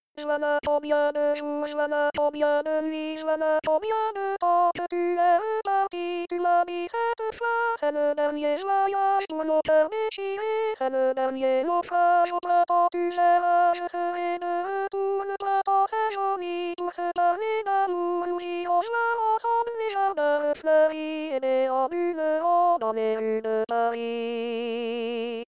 Wanatomiany, wanatomiany, wanatomiany, popytułem partii, tymami setwa, senedaniela ja, tuno pernicie, senedanielo fajo prapotulea, serene, tun praposejoni, tu separina, musi olla, osomnia, fleurie, et amule, on est une Paris.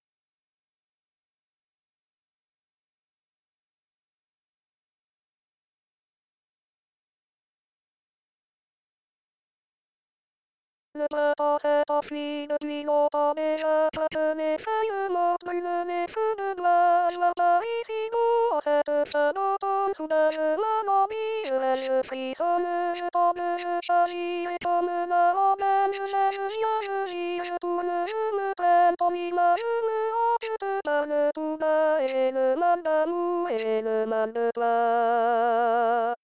Le printemps s'est enfui depuis longtemps déjà, que les feuilles mortes brûlent les feux de nuage, la Paris-Sigo, en cette fin d'automne, soudain je m'endormis, je frissonne, je tombe, je pâlis, et comme la lambaine, je lis, je tourne, je me traîne, ton image me hante, te parle tout bas, et le mal d'amour, et le mal de toi.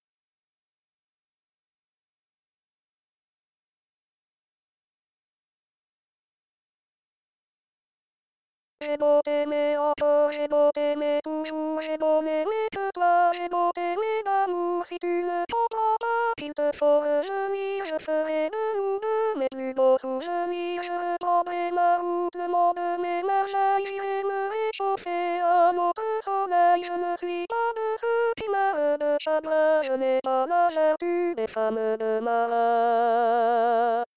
J'ai beau t'aimer encore, j'ai beau t'aimer toujours, j'ai beau n'aimer que toi, j'ai beau t'aimer d'amour, si tu ne comprends pas qu'il te faut revenir, je ferai de nous deux mes plus beaux souvenirs, je reprendrai ma route, le monde de mes merveilles, j'irai me réchauffer à notre soleil, je ne suis pas de ceux qui meurent de chagrin, je n'ai pas la vertu des femmes de malin.